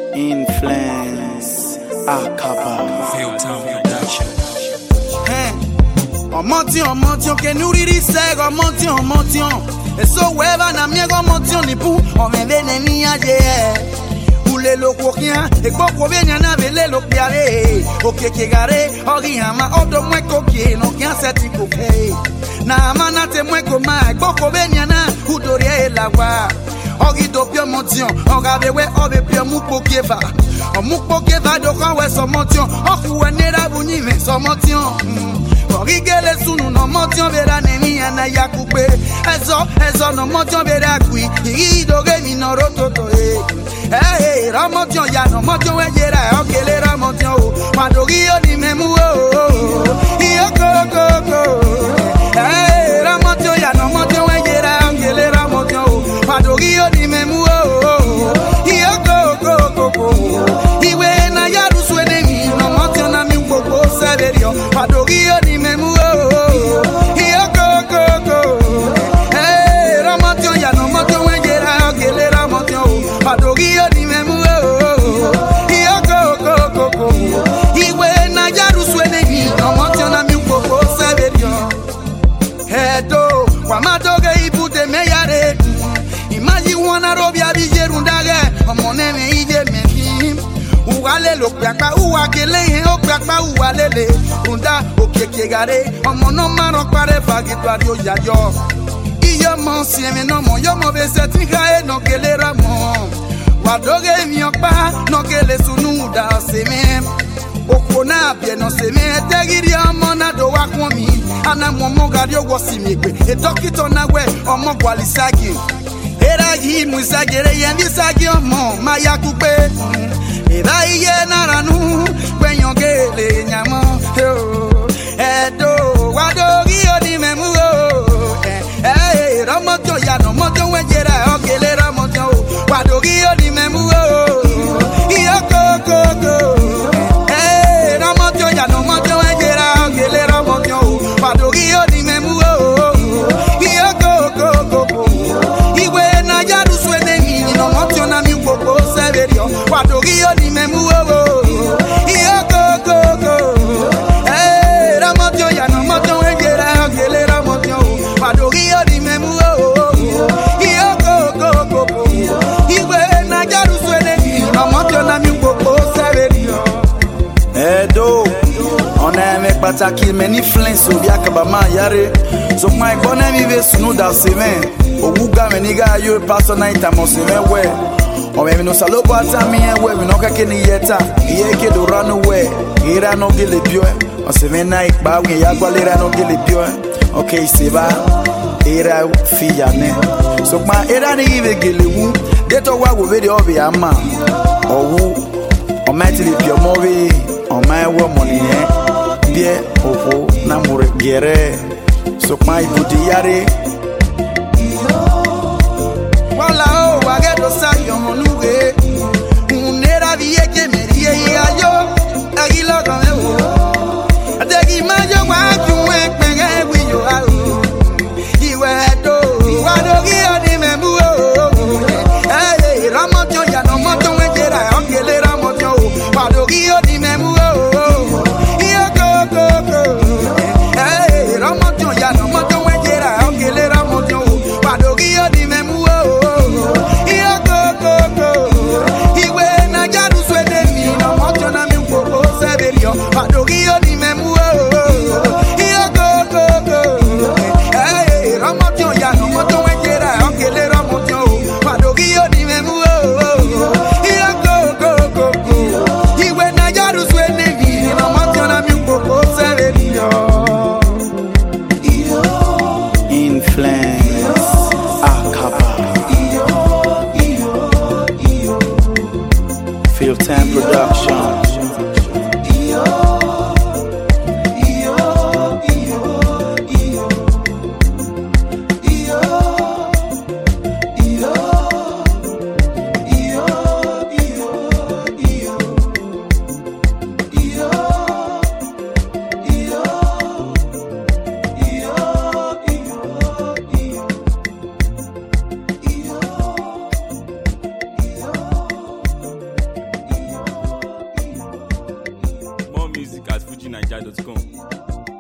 Influence Akaba Fieldtown Production. Omotion, que nuriri sego, omotion. Eso hueva na miego, omotion ni pu, o me vene ni aye. Ule lo kokia, e koko venya na vele lo piare. O que gare, o guiama, o do mueco que no que hace tipo que. Na mana te mueco ma, e koko venya na, udoria el agua. Ogido pio motion, ogabewe obe pio mukpokeva. Mukpokeva do kan we so motion, okuwe nera bunyime so motion. Origele sunu no motion vera nemi ana yakupe. Ezo no motion vera kui, ido gemi no rototo eh. Ra motion ya no motion we yera okele ra motion o. Madogi oni memu o. Iyo ko. Ra motion ya no motion we yera okele ra motion o. Madogi oni memu o. Iyo ko. Iwe na yaru swene mi no motion na mi popo severio. Madogi oni memu o. Iyo ko. Ra motion ya no motion we yera okele ra motion o. Madogi oni memu o. Iyo ko. Iwe na yaru swene mi no motion na mi popo severio. Hedo kwa madoge ibute meyare. Imagine wana robi abijerundage omone me ije mefi uwale lo piapa uwakele he o piapa uwalele unda okekegare omono maro pare fagitwario yayo iyo mo sieme no mo yo mo beseti gae no kelera mo wadoge mi opa no kele sunuda seme okona bie no seme tegiri amona do wakomi ana momo gario wosimigbe e dokito na we omo gwalisagi era yi musagere yendi sagi omo mayakupe era iye naranu kwenyongele nyamo edo wadogi oni memu ramoto ya no moto wejera okele ramoto wadogi oni memu iyo ko ramoto ya no moto wejera okele ramoto wadogi oni memu iyo ko iwe na yaru swene mi no moto na mi popo severio wadogi oni memu iyo ko ramoto ya no moto wejera okele ramoto wadogi oni memu iyo ko iwe na yaru swene mi no moto na mi popo severio Edo Ona me pataki many influence obi akaba ma yare. So my gonna mi ve sunu da semen. Owuga me niga yo pastor night am semen we. O me no salobo ata mi we no ka ke ni yeta. Iye ke do run away. Ira no gele bio. O semen night ba we ya gwalera no gele bio. Okay seba. Ira fiya ne. So my era ni ive gele wu. Deto wa go ve de obi ama. Owu o mighty bio mo we. On my woman, dear, oh, Namur Gere, so my good yare. Wala o wagedo sayo monuge, unera vie que me rie yo, agilo con eu. Adegi mayo wa kuwe penge wi yo a. Iwe do, wadogi oni memu o. Eh, ramoto ya no moto wejera, okele ramoto. Wadogi oni memu o. Fieldtown Production. fujinaija.com.